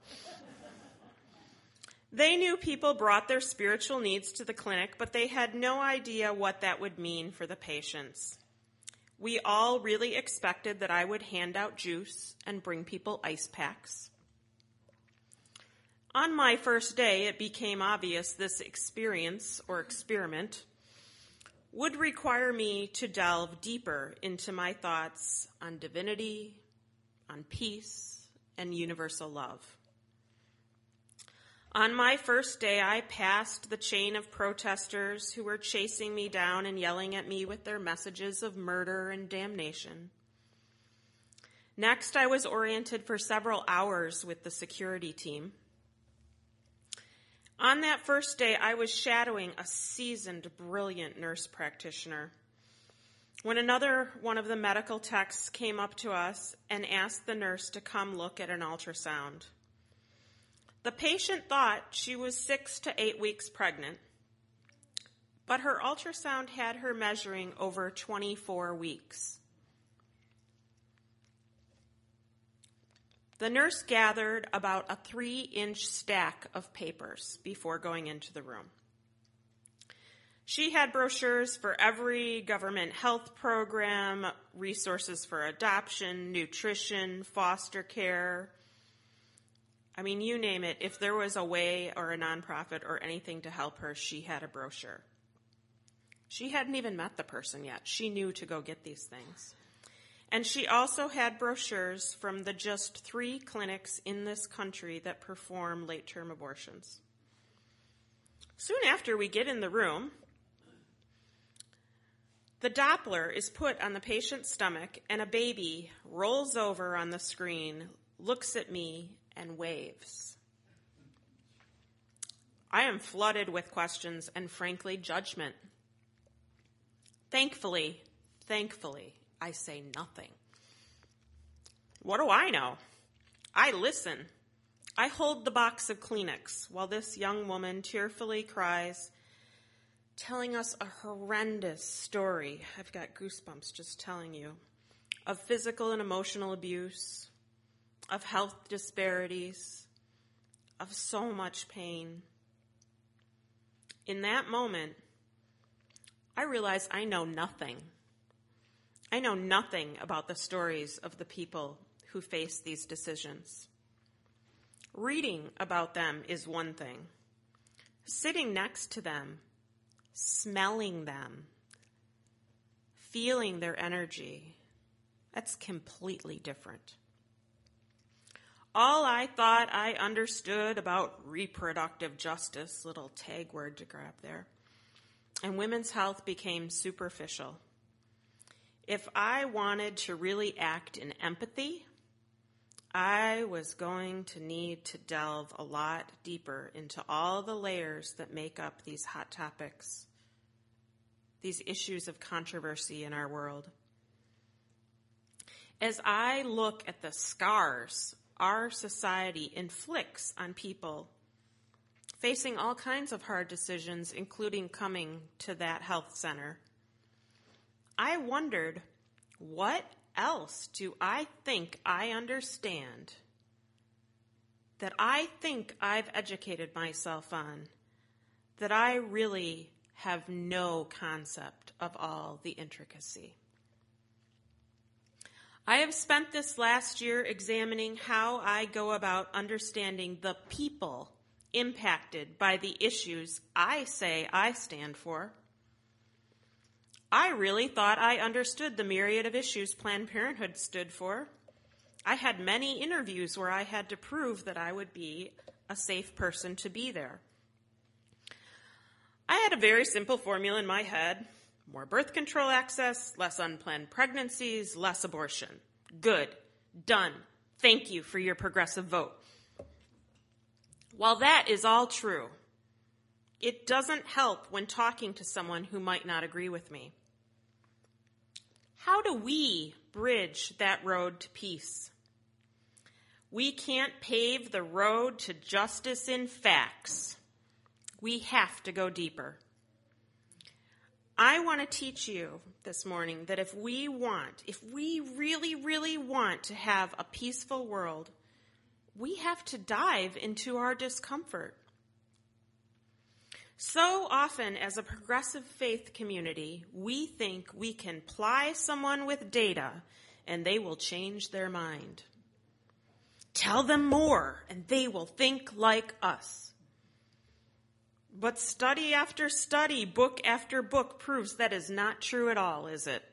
They knew people brought their spiritual needs to the clinic, but they had no idea what that would mean for the patients. We all really expected that I would hand out juice and bring people ice packs. On my first day, it became obvious this experience or experiment would require me to delve deeper into my thoughts on divinity, on peace, and universal love. On my first day, I passed the chain of protesters who were chasing me down and yelling at me with their messages of murder and damnation. Next, I was oriented for several hours with the security team. On that first day, I was shadowing a seasoned, brilliant nurse practitioner when another one of the medical techs came up to us and asked the nurse to come look at an ultrasound. The patient thought she was six to eight weeks pregnant, but her ultrasound had her measuring over twenty-four weeks. The nurse gathered about a three-inch stack of papers before going into the room. She had brochures for every government health program, resources for adoption, nutrition, foster care. I mean, you name it. If there was a way or a nonprofit or anything to help her, she had a brochure. She hadn't even met the person yet. She knew to go get these things. And she also had brochures from the just three clinics in this country that perform late-term abortions. Soon after we get in the room, the Doppler is put on the patient's stomach, and a baby rolls over on the screen, looks at me, and waves. I am flooded with questions and, frankly, judgment. Thankfully, thankfully, I say nothing. What do I know? I listen. I hold the box of Kleenex while this young woman tearfully cries, telling us a horrendous story. I've got goosebumps just telling you, of physical and emotional abuse, of health disparities, of so much pain. In that moment, I realize I know nothing. I know nothing about the stories of the people who face these decisions. Reading about them is one thing. Sitting next to them, smelling them, feeling their energy, that's completely different. All I thought I understood about reproductive justice, little tag word to grab there, and women's health became superficial. If I wanted to really act in empathy, I was going to need to delve a lot deeper into all the layers that make up these hot topics, these issues of controversy in our world. As I look at the scars our society inflicts on people facing all kinds of hard decisions, including coming to that health center, I wondered, what else do I think I understand that I think I've educated myself on, that I really have no concept of all the intricacy? I have spent this last year examining how I go about understanding the people impacted by the issues I say I stand for. I really thought I understood the myriad of issues Planned Parenthood stood for. I had many interviews where I had to prove that I would be a safe person to be there. I had a very simple formula in my head. More birth control access, less unplanned pregnancies, less abortion. Good. Done. Thank you for your progressive vote. While that is all true, it doesn't help when talking to someone who might not agree with me. How do we bridge that road to peace? We can't pave the road to justice in facts. We have to go deeper. I want to teach you this morning that if we want, if we really, really want to have a peaceful world, we have to dive into our discomfort. So often, as a progressive faith community, we think we can ply someone with data and they will change their mind. Tell them more and they will think like us. But study after study, book after book proves that is not true at all, is it?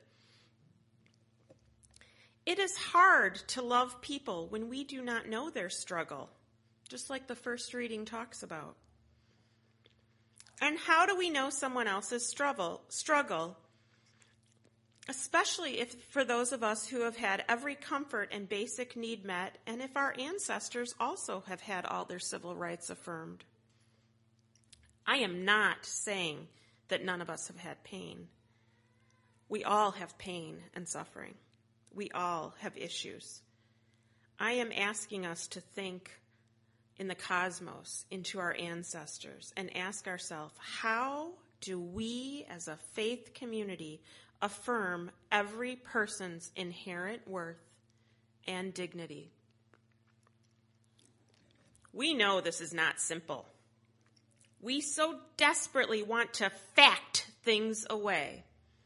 It is hard to love people when we do not know their struggle, just like the first reading talks about. And how do we know someone else's struggle, struggle, especially if for those of us who have had every comfort and basic need met, and if our ancestors also have had all their civil rights affirmed? I am not saying that none of us have had pain. We all have pain and suffering. We all have issues. I am asking us to think in the cosmos, into our ancestors, and ask ourselves, how do we as a faith community affirm every person's inherent worth and dignity? We know this is not simple. We so desperately want to fact things away.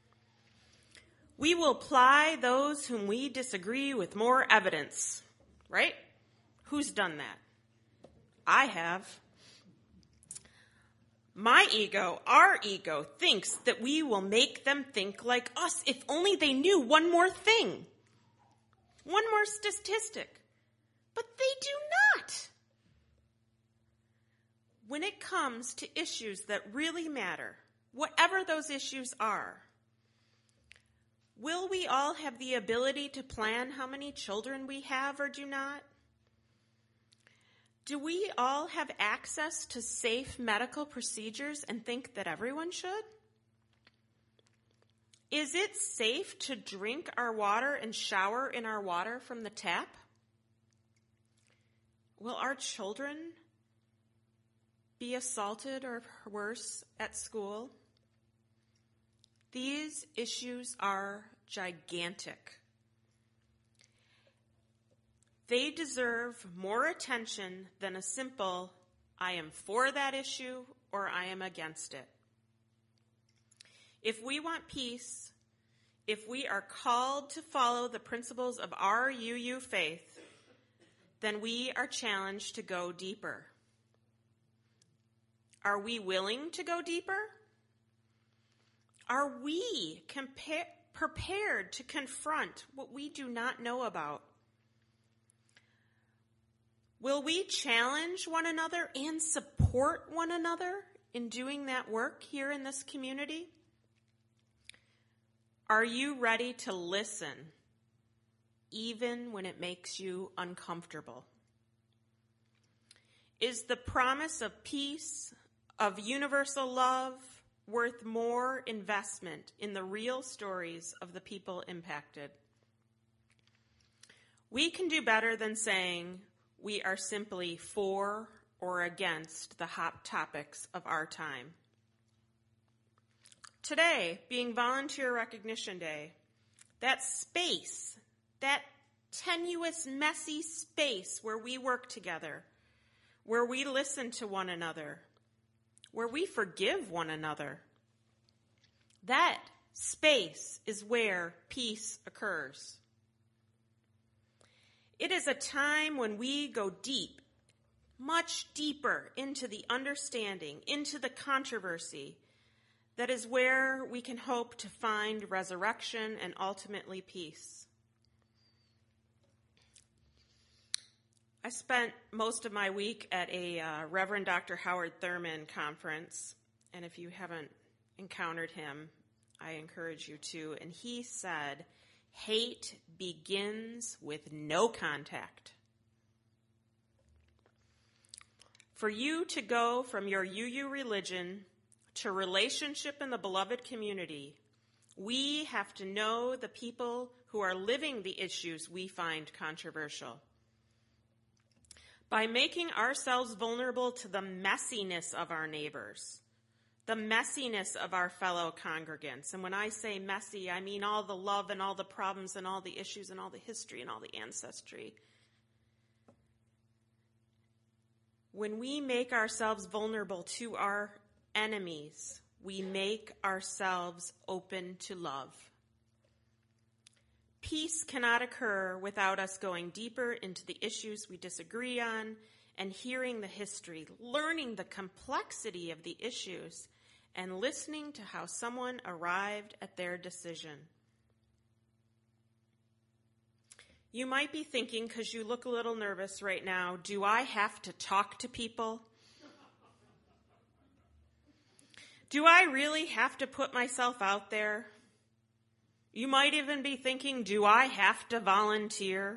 We will ply those whom we disagree with more evidence, right? Who's done that? I have. My ego, our ego, thinks that we will make them think like us if only they knew one more thing, one more statistic. But they do not. When it comes to issues that really matter, whatever those issues are, will we all have the ability to plan how many children we have or do not? Do we all have access to safe medical procedures and think that everyone should? Is it safe to drink our water and shower in our water from the tap? Will our children be assaulted or worse at school? These issues are gigantic. They deserve more attention than a simple, I am for that issue or I am against it. If we want peace, if we are called to follow the principles of our U U faith, then we are challenged to go deeper. Are we willing to go deeper? Are we compa- prepared to confront what we do not know about? Will we challenge one another and support one another in doing that work here in this community? Are you ready to listen, even when it makes you uncomfortable? Is the promise of peace, of universal love, worth more investment in the real stories of the people impacted? We can do better than saying we are simply for or against the hot topics of our time. Today, being Volunteer Recognition Day, that space, that tenuous, messy space where we work together, where we listen to one another, where we forgive one another, that space is where peace occurs. It is a time when we go deep, much deeper into the understanding, into the controversy That is where we can hope to find resurrection and ultimately peace. I spent most of my week at a uh, Reverend Doctor Howard Thurman conference, and if you haven't encountered him, I encourage you to. And he said, hate begins with no contact. For you to go from your U U religion to relationship in the beloved community, we have to know the people who are living the issues we find controversial. By making ourselves vulnerable to the messiness of our neighbors, the messiness of our fellow congregants. And when I say messy, I mean all the love and all the problems and all the issues and all the history and all the ancestry. When we make ourselves vulnerable to our enemies, we make ourselves open to love. Peace cannot occur without us going deeper into the issues we disagree on and hearing the history, learning the complexity of the issues, and listening to how someone arrived at their decision. You might be thinking, because you look a little nervous right now, do I have to talk to people? Do I really have to put myself out there? You might even be thinking, do I have to volunteer?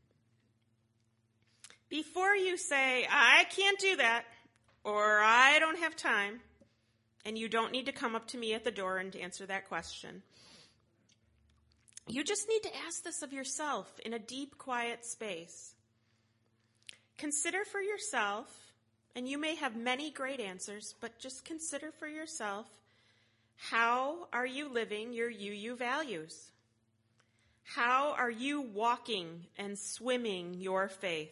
Before you say, I can't do that, or I don't have time, and you don't need to come up to me at the door and answer that question. You just need to ask this of yourself in a deep, quiet space. Consider for yourself, and you may have many great answers, but just consider for yourself, how are you living your U U values? How are you walking and swimming your faith?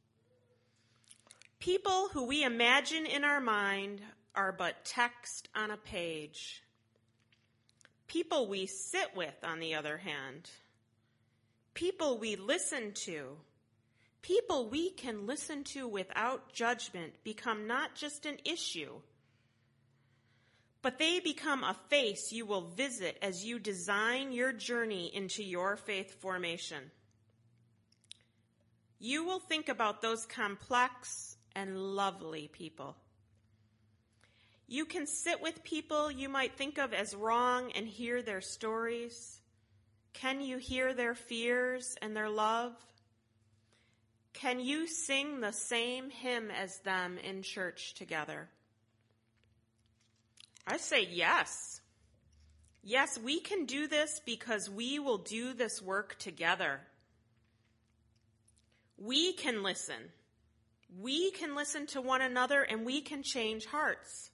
People who we imagine in our mind are but text on a page. People we sit with, on the other hand, people we listen to, people we can listen to without judgment become not just an issue, but they become a face you will visit as you design your journey into your faith formation. You will think about those complex and lovely people. You can sit with people you might think of as wrong and hear their stories. Can you hear their fears and their love? Can you sing the same hymn as them in church together? I say yes. Yes, we can do this because we will do this work together. We can listen. We can listen to one another and we can change hearts.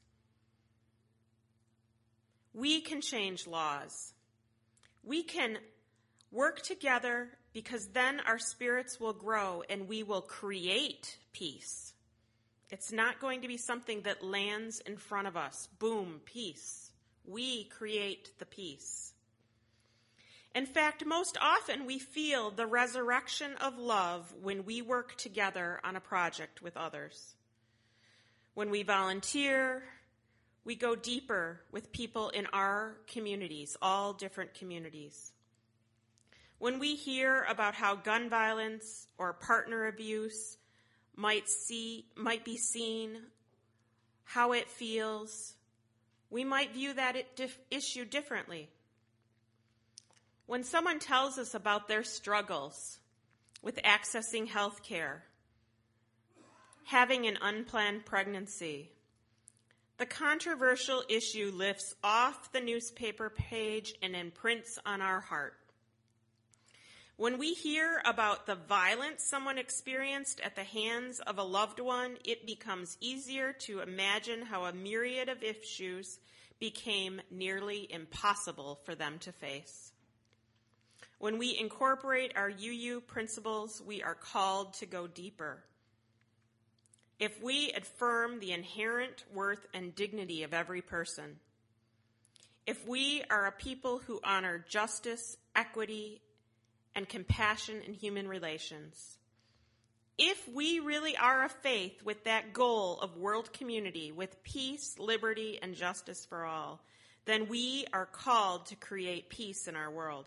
We can change laws. We can work together because then our spirits will grow and we will create peace. It's not going to be something that lands in front of us. Boom, peace. We create the peace. In fact, most often we feel the resurrection of love when we work together on a project with others. When we volunteer, we go deeper with people in our communities, all different communities. When we hear about how gun violence or partner abuse might see, might be seen, how it feels, we might view that it dif- issue differently. When someone tells us about their struggles with accessing health care, having an unplanned pregnancy, the controversial issue lifts off the newspaper page and imprints on our heart. When we hear about the violence someone experienced at the hands of a loved one, it becomes easier to imagine how a myriad of issues became nearly impossible for them to face. When we incorporate our U U principles, we are called to go deeper. If we affirm the inherent worth and dignity of every person, if we are a people who honor justice, equity, and compassion in human relations, if we really are a faith with that goal of world community with peace, liberty, and justice for all, then we are called to create peace in our world.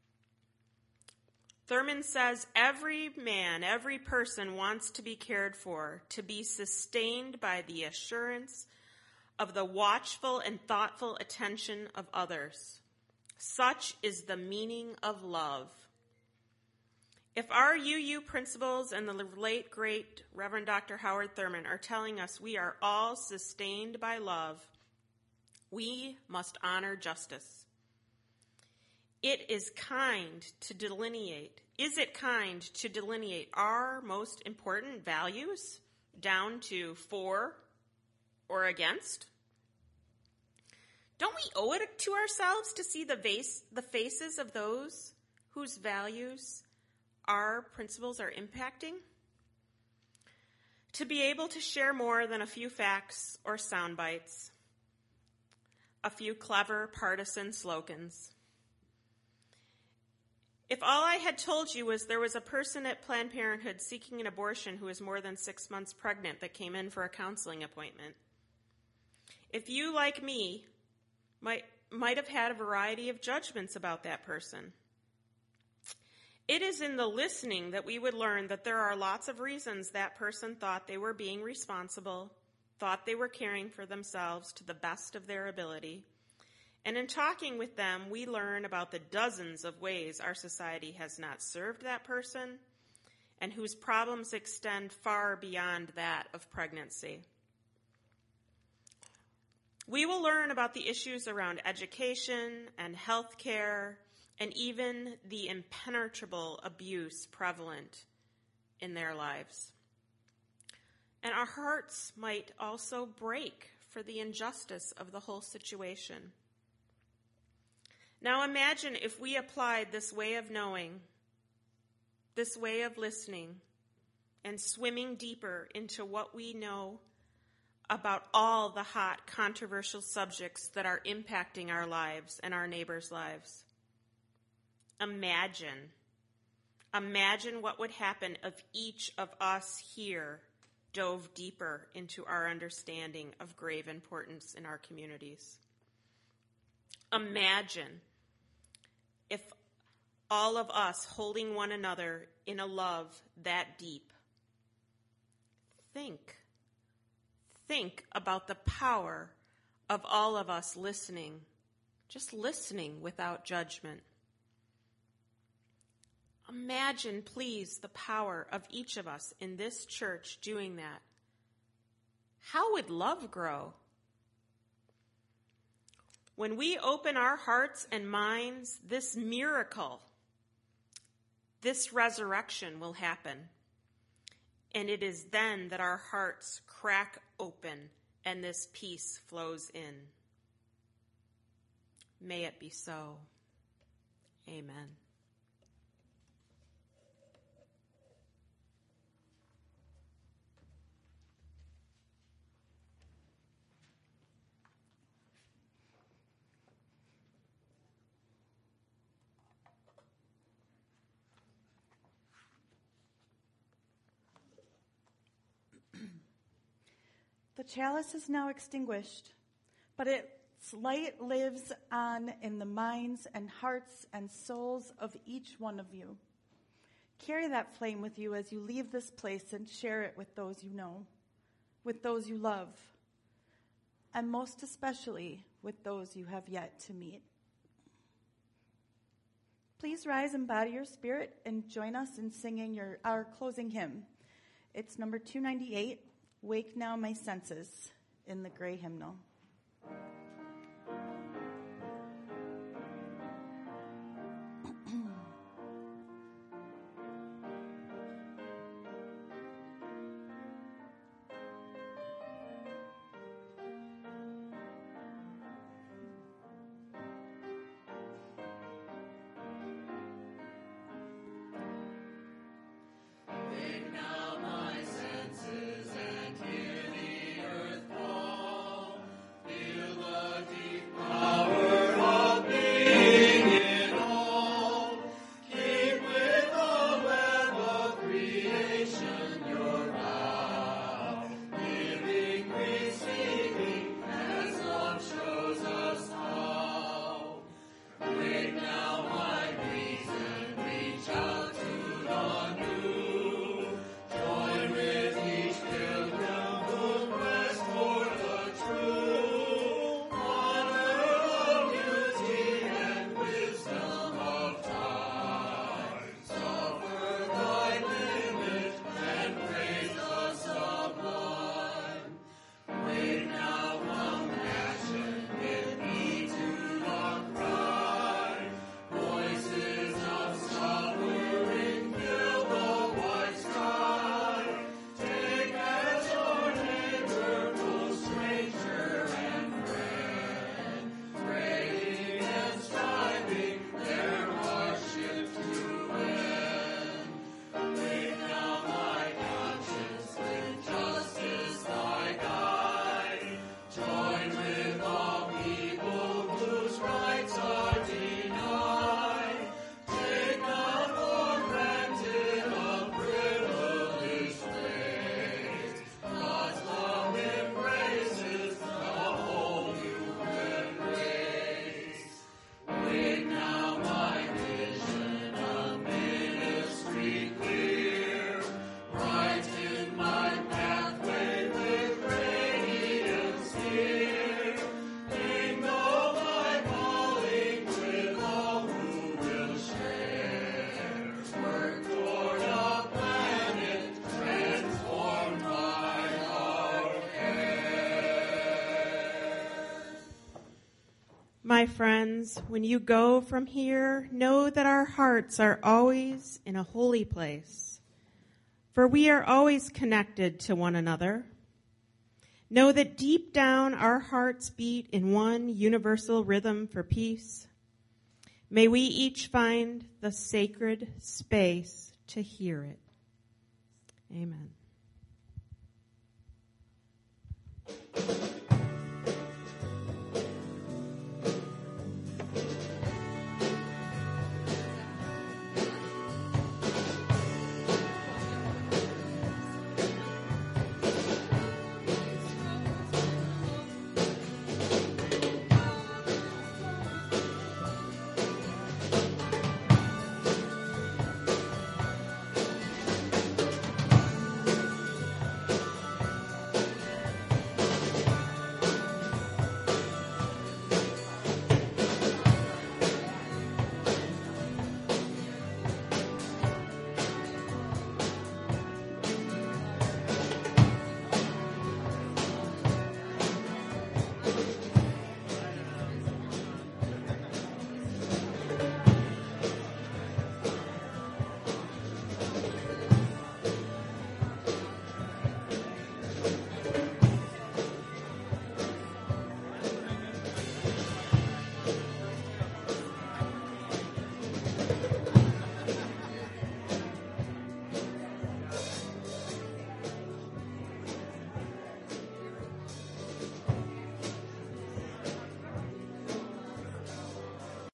Thurman says every man, every person wants to be cared for, to be sustained by the assurance of the watchful and thoughtful attention of others. Such is the meaning of love. If our U U principals and the late, great Reverend Doctor Howard Thurman are telling us we are all sustained by love, we must honor justice. It is kind to delineate, is it kind to delineate our most important values down to for or against? Don't we owe it to ourselves to see the, vase, the faces of those whose values our principles are impacting? To be able to share more than a few facts or sound bites, a few clever partisan slogans. If all I had told you was there was a person at Planned Parenthood seeking an abortion who was more than six months pregnant that came in for a counseling appointment, if you, like me, might, might have had a variety of judgments about that person, it is in the listening that we would learn that there are lots of reasons that person thought they were being responsible, thought they were caring for themselves to the best of their ability. And in talking with them, we learn about the dozens of ways our society has not served that person and whose problems extend far beyond that of pregnancy. We will learn about the issues around education and health care and even the impenetrable abuse prevalent in their lives. And our hearts might also break for the injustice of the whole situation. Now imagine if we applied this way of knowing, this way of listening, and swimming deeper into what we know about all the hot, controversial subjects that are impacting our lives and our neighbors' lives. Imagine, imagine what would happen if each of us here dove deeper into our understanding of grave importance in our communities. Imagine if all of us holding one another in a love that deep. Think. Think about the power of all of us listening, just listening without judgment. Imagine, please, the power of each of us in this church doing that. How would love grow? When we open our hearts and minds, this miracle, this resurrection will happen. And it is then that our hearts crack open and this peace flows in. May it be so. Amen. The chalice is now extinguished, but its light lives on in the minds and hearts and souls of each one of you. Carry that flame with you as you leave this place and share it with those you know, with those you love, and most especially with those you have yet to meet. Please rise and bow to your spirit and join us in singing your, our closing hymn. It's number two ninety-eight. Wake Now My Senses, in the gray hymnal. Feel the my friends, when you go from here, know that our hearts are always in a holy place, for we are always connected to one another. Know that deep down our hearts beat in one universal rhythm for peace. May we each find the sacred space to hear it. Amen.